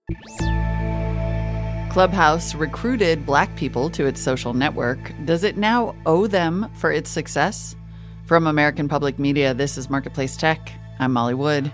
Clubhouse recruited Black people to its social network. Does it now owe them for its success? From American Public Media, this is Marketplace Tech. I'm Molly Wood.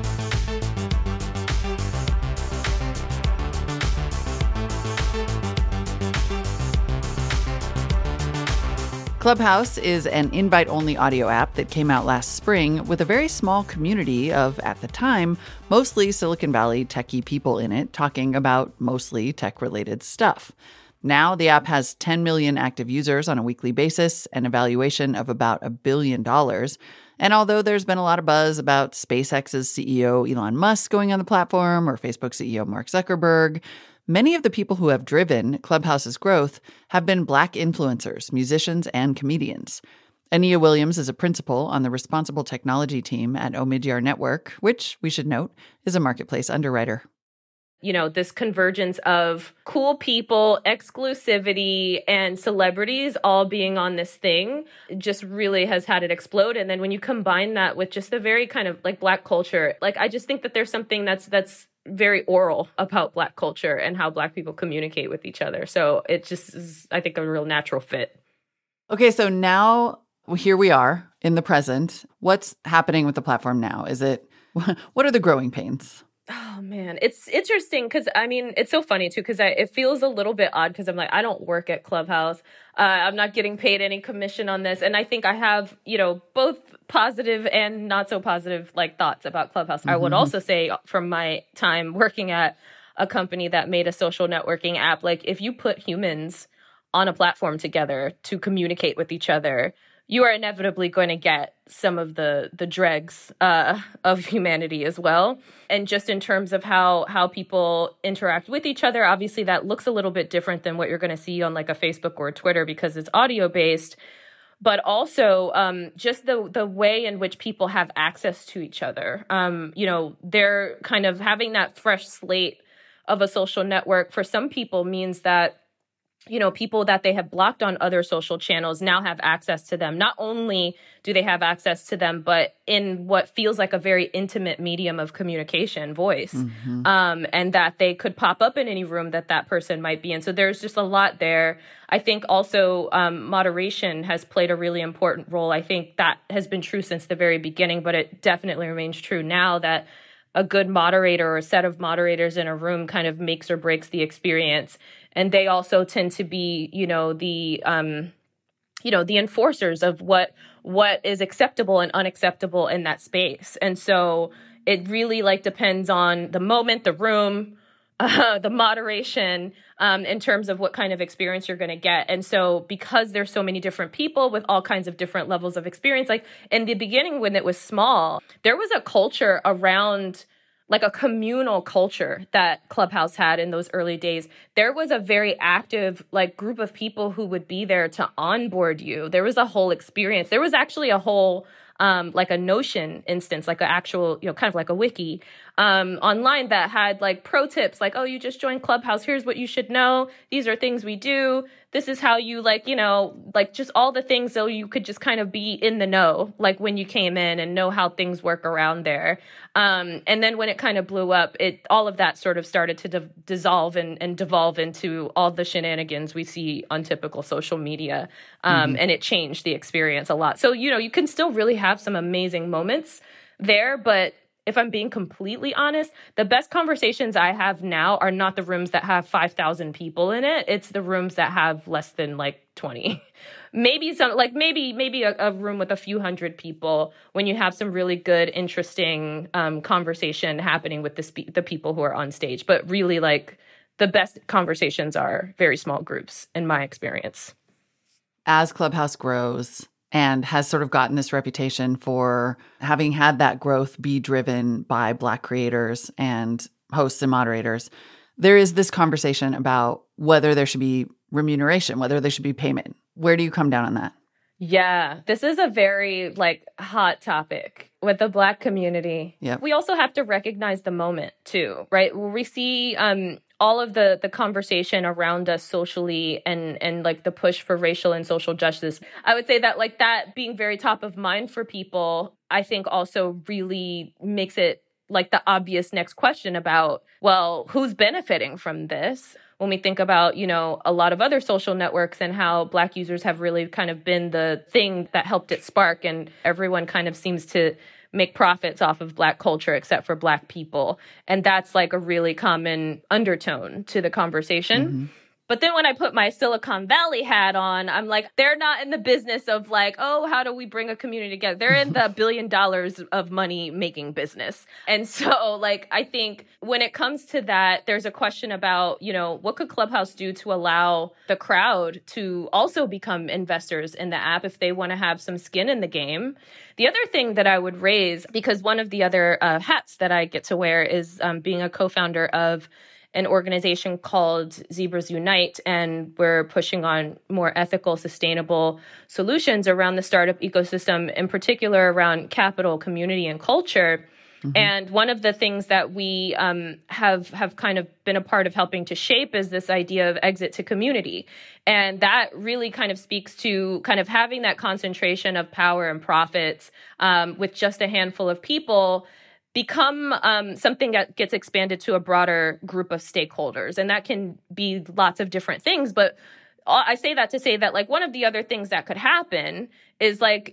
Clubhouse is an invite-only audio app that came out last spring with a very small community of, at the time, mostly Silicon Valley techie people in it, talking about mostly tech-related stuff. Now, the app has 10 million active users on a weekly basis, an evaluation of about $1 billion. And although there's been a lot of buzz about SpaceX's CEO Elon Musk going on the platform or Facebook CEO Mark Zuckerberg, many of the people who have driven Clubhouse's growth have been Black influencers, musicians, and comedians. Ania Williams is a principal on the responsible technology team at Omidyar Network, which, we should note, is a marketplace underwriter. You know, this convergence of cool people, exclusivity, and celebrities all being on this thing just really has had it explode. And then when you combine that with just the very kind of like Black culture, like I just think that there's something that's very oral about Black culture and how Black people communicate with each other. So it just is, I think, a real natural fit. Okay, so now here we are in the present. What's happening with the platform now? What are the growing pains? Oh, man, it's interesting because, I mean, it's so funny, too, because it feels a little bit odd because I'm like, I don't work at Clubhouse. I'm not getting paid any commission on this. And I think I have, you know, both positive and not so positive like thoughts about Clubhouse. Mm-hmm. I would also say from my time working at a company that made a social networking app, like if you put humans on a platform together to communicate with each other, you are inevitably going to get some of the dregs of humanity as well. And just in terms of how people interact with each other, obviously that looks a little bit different than what you're going to see on like a Facebook or a Twitter because it's audio-based. But also just the way in which people have access to each other. You know, they're kind of having that fresh slate of a social network for some people means that, you know, people that they have blocked on other social channels now have access to them. Not only do they have access to them, but in what feels like a very intimate medium of communication, voice, and that they could pop up in any room that person might be in. So there's just a lot there. I think also moderation has played a really important role. I think that has been true since the very beginning, but it definitely remains true now that a good moderator or a set of moderators in a room kind of makes or breaks the experience. And they also tend to be, the enforcers of what is acceptable and unacceptable in that space. And so it really depends on the moment, the room, the moderation, in terms of what kind of experience you're going to get. And so because there's so many different people with all kinds of different levels of experience, like in the beginning when it was small, there was a culture around a communal culture that Clubhouse had in those early days. There was a very active group of people who would be there to onboard you. There was a whole experience. There was actually a whole a Notion instance, an actual, kind of like a wiki online that had pro tips, oh, you just joined Clubhouse. Here's what you should know. These are things we do. This is how you just all the things so you could just kind of be in the know, when you came in and know how things work around there. And then when it kind of blew up, all of that sort of started to dissolve and devolve into all the shenanigans we see on typical social media. And it changed the experience a lot. So, you can still really have some amazing moments there, but if I'm being completely honest, the best conversations I have now are not the rooms that have 5,000 people in it. It's the rooms that have less than 20. Maybe some maybe a room with a few hundred people when you have some really good, interesting conversation happening with the people who are on stage. But really, the best conversations are very small groups, in my experience. As Clubhouse grows and has sort of gotten this reputation for having had that growth be driven by Black creators and hosts and moderators, there is this conversation about whether there should be remuneration, whether there should be payment. Where do you come down on that? Yeah, this is a very hot topic with the Black community. Yep. We also have to recognize the moment too, right? Where we see all of the conversation around us socially and the push for racial and social justice. I would say that that being very top of mind for people, I think also really makes it like the obvious next question about, well, who's benefiting from this? When we think about, a lot of other social networks and how Black users have really kind of been the thing that helped it spark, and everyone kind of seems to make profits off of Black culture except for Black people. And that's like a really common undertone to the conversation. Mm-hmm. But then when I put my Silicon Valley hat on, I'm like, they're not in the business of like, oh, how do we bring a community together? They're in the $1 billion of money making business. And so like, I think when it comes to that, there's a question about, what could Clubhouse do to allow the crowd to also become investors in the app if they want to have some skin in the game? The other thing that I would raise, because one of the other hats that I get to wear is being a co-founder of an organization called Zebras Unite, and we're pushing on more ethical, sustainable solutions around the startup ecosystem, in particular around capital, community, and culture. Mm-hmm. And one of the things that we have kind of been a part of helping to shape is this idea of exit to community. And that really kind of speaks to kind of having that concentration of power and profits with just a handful of people become something that gets expanded to a broader group of stakeholders. And that can be lots of different things. But I say that to say that, like, one of the other things that could happen is, like,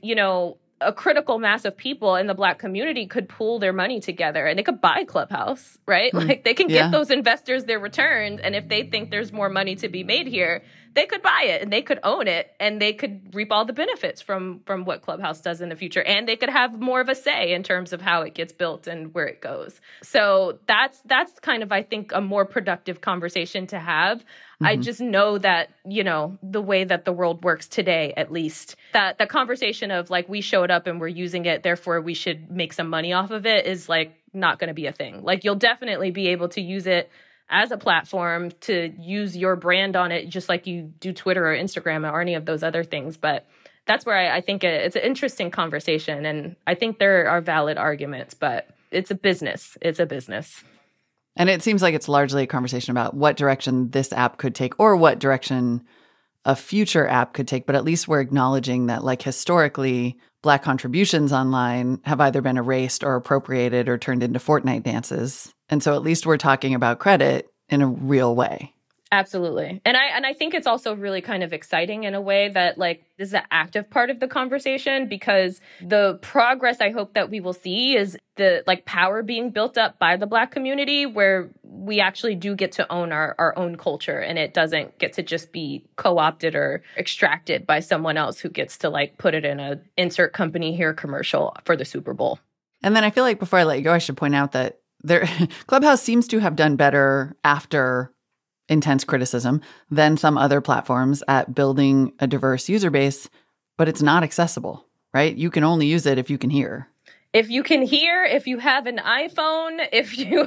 a critical mass of people in the Black community could pool their money together and they could buy Clubhouse, right? Like, they can get those investors their returns. And if they think there's more money to be made here, they could buy it and they could own it and they could reap all the benefits from what Clubhouse does in the future. And they could have more of a say in terms of how it gets built and where it goes. So that's kind of, I think, a more productive conversation to have. Mm-hmm. I just know that, the way that the world works today, at least, that the conversation of like, we showed up and we're using it, therefore we should make some money off of it is like not going to be a thing. Like, you'll definitely be able to use it as a platform to use your brand on it, just like you do Twitter or Instagram or any of those other things. But that's where I think it's an interesting conversation. And I think there are valid arguments, but it's a business. It's a business. And it seems like it's largely a conversation about what direction this app could take or what direction a future app could take. But at least we're acknowledging that, like, historically, Black contributions online have either been erased or appropriated or turned into Fortnite dances. And so at least we're talking about credit in a real way. Absolutely. And I think it's also really kind of exciting in a way that, like, this is an active part of the conversation, because the progress I hope that we will see is the, like, power being built up by the Black community, where we actually do get to own our own culture, and it doesn't get to just be co-opted or extracted by someone else who gets to, like, put it in a insert company here commercial for the Super Bowl. And then I feel like before I let you go, I should point out that Clubhouse seems to have done better after intense criticism than some other platforms at building a diverse user base, but it's not accessible, right? You can only use it if you can hear. If you can hear, if you have an iPhone, if you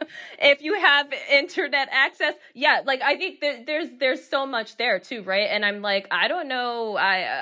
have internet access, yeah, like, I think there's so much there too, right? And I'm like, I don't know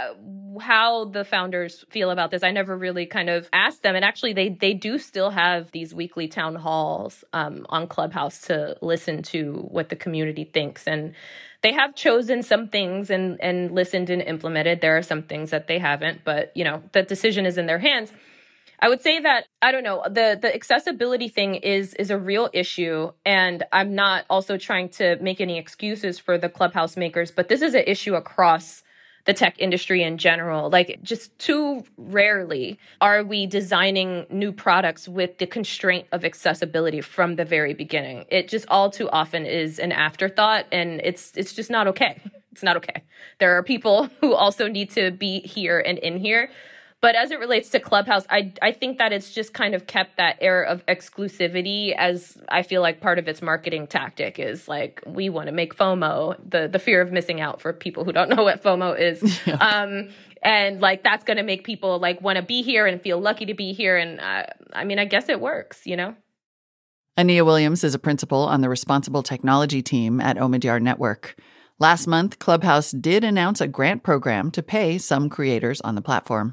how the founders feel about this. I never really kind of asked them, and actually they do still have these weekly town halls on Clubhouse to listen to what the community thinks, and they have chosen some things and listened and implemented. There are some things that they haven't, but the decision is in their hands. I would say that, I don't know, the accessibility thing is a real issue. And I'm not also trying to make any excuses for the Clubhouse makers, but this is an issue across the tech industry in general. Like, just too rarely are we designing new products with the constraint of accessibility from the very beginning. It just all too often is an afterthought, and it's just not okay. It's not okay. There are people who also need to be here and in here. But as it relates to Clubhouse, I think that it's just kind of kept that air of exclusivity, as I feel like part of its marketing tactic is like, we want to make FOMO, the fear of missing out for people who don't know what FOMO is. Yeah. And like, that's going to make people like want to be here and feel lucky to be here. And I mean, I guess it works, Ania Williams is a principal on the responsible technology team at Omidyar Network. Last month, Clubhouse did announce a grant program to pay some creators on the platform.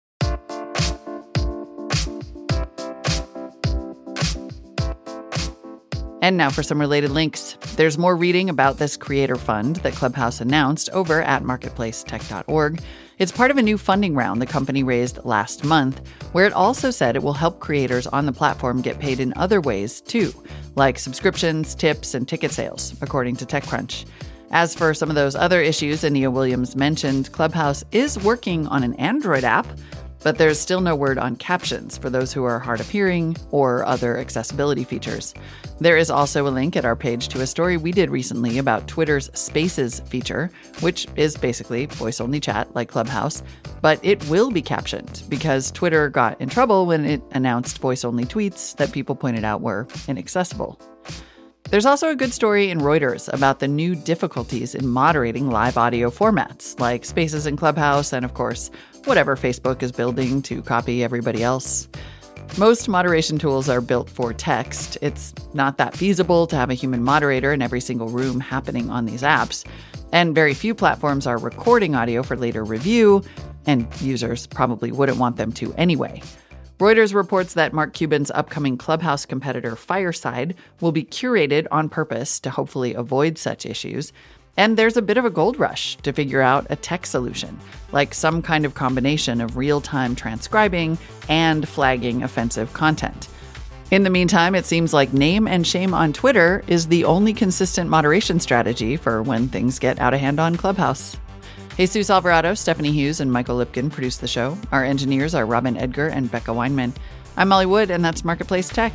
And now for some related links. There's more reading about this creator fund that Clubhouse announced over at marketplacetech.org. It's part of a new funding round the company raised last month, where it also said it will help creators on the platform get paid in other ways, too, like subscriptions, tips, and ticket sales, according to TechCrunch. As for some of those other issues Ania Williams mentioned, Clubhouse is working on an Android app, but there's still no word on captions for those who are hard of hearing or other accessibility features. There is also a link at our page to a story we did recently about Twitter's Spaces feature, which is basically voice-only chat like Clubhouse, but it will be captioned because Twitter got in trouble when it announced voice-only tweets that people pointed out were inaccessible. There's also a good story in Reuters about the new difficulties in moderating live audio formats, like Spaces and Clubhouse, and of course, whatever Facebook is building to copy everybody else. Most moderation tools are built for text. It's not that feasible to have a human moderator in every single room happening on these apps. And very few platforms are recording audio for later review, and users probably wouldn't want them to anyway. Reuters reports that Mark Cuban's upcoming Clubhouse competitor Fireside will be curated on purpose to hopefully avoid such issues. And there's a bit of a gold rush to figure out a tech solution, like some kind of combination of real-time transcribing and flagging offensive content. In the meantime, it seems like name and shame on Twitter is the only consistent moderation strategy for when things get out of hand on Clubhouse. Jesus Alvarado, Stephanie Hughes, and Michael Lipkin produce the show. Our engineers are Robin Edgar and Becca Weinman. I'm Molly Wood, and that's Marketplace Tech.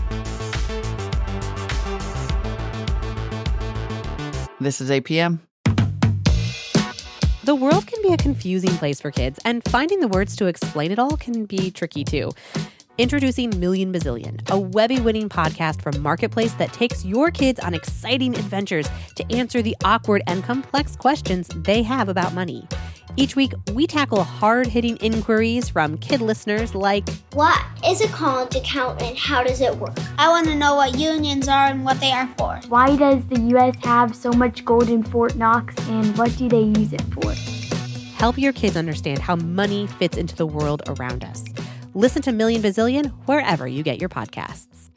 This is APM. The world can be a confusing place for kids, and finding the words to explain it all can be tricky too. Introducing Million Bazillion, a Webby-winning podcast from Marketplace that takes your kids on exciting adventures to answer the awkward and complex questions they have about money. Each week, we tackle hard-hitting inquiries from kid listeners like, what is a college account and how does it work? I want to know what unions are and what they are for. Why does the U.S. have so much gold in Fort Knox and what do they use it for? Help your kids understand how money fits into the world around us. Listen to Million Bazillion wherever you get your podcasts.